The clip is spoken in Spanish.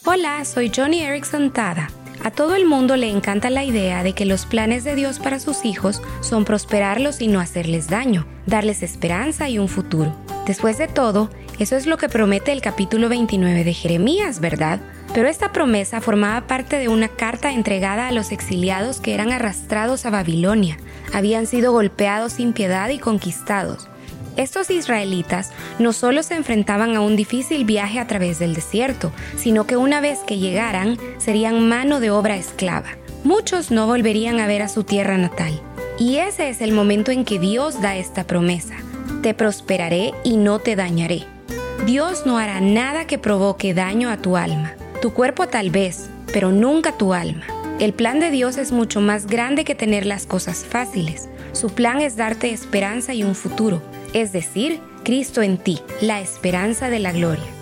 Hola, soy Joni Eareckson Tada. A todo el mundo le encanta la idea de que los planes de Dios para sus hijos son prosperarlos y no hacerles daño, darles esperanza y un futuro. Después de todo, eso es lo que promete el capítulo 29 de Jeremías, ¿verdad? Pero esta promesa formaba parte de una carta entregada a los exiliados que eran arrastrados a Babilonia. Habían sido golpeados sin piedad y conquistados. Estos israelitas no solo se enfrentaban a un difícil viaje a través del desierto, sino que una vez que llegaran, serían mano de obra esclava. Muchos no volverían a ver a su tierra natal. Y ese es el momento en que Dios da esta promesa: te prosperaré y no te dañaré. Dios no hará nada que provoque daño a tu alma. Tu cuerpo tal vez, pero nunca tu alma. El plan de Dios es mucho más grande que tener las cosas fáciles. Su plan es darte esperanza y un futuro. Es decir, Cristo en ti, la esperanza de la gloria.